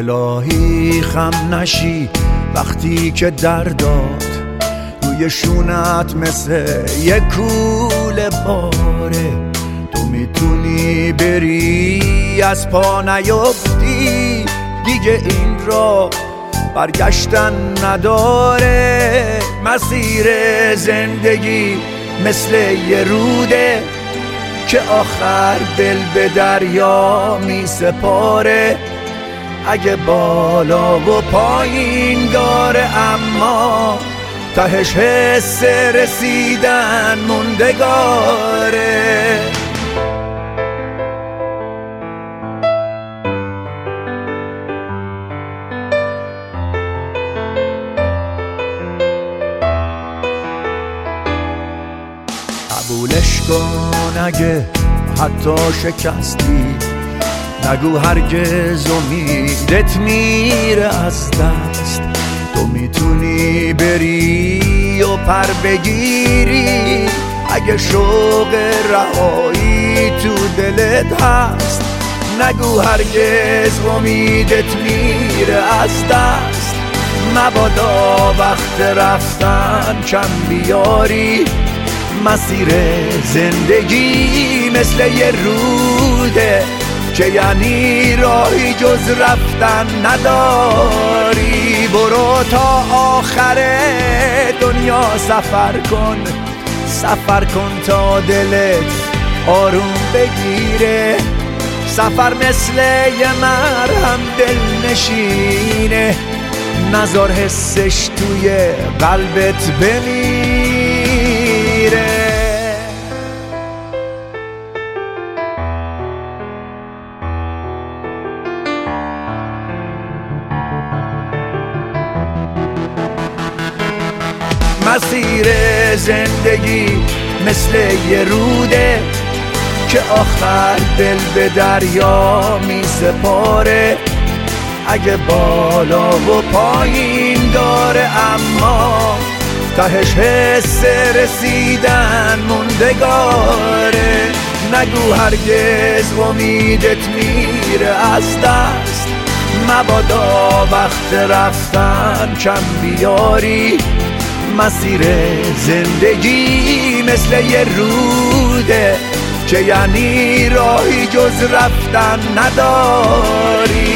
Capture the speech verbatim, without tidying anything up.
الهی خم نشی وقتی که درداد روی شونت مثل یک کوله باره. تو میتونی بری از پا نیفتی، دیگه این را برگشتن نداره. مسیر زندگی مثل یه روده که آخر دل به دریا می سپاره. اگه بالا و پایین داره اما تهش حس رسیدن موندگاره. قبولش کن اگه حتی شکستی، نگو هرگز امیدت میره از دست. تو میتونی بری و پر بگیری اگه شوق رهایی تو دلت هست. نگو هرگز امیدت میره از دست. مبادا وقت رفتن کم بیاری. مسیر زندگی مثل یه روده که یعنی راهی جز رفتن نداری. برو تا آخر دنیا سفر کن، سفر کن تا دلت آروم بگیره. سفر مثل یه مرهم دل نشینه، نذار حسش توی قلبت بمیره. مسیر زندگی مثل یه روده که آخر دل به دریا می سپاره. اگه بالا و پایین داره اما تهش حس رسیدن موندگاره. نگو هرگز امیدت میره از دست. مبادا وقت رفتن کم بیاری. مسیر زندگی مثل یه روده که یعنی راهی جز رفتن نداری.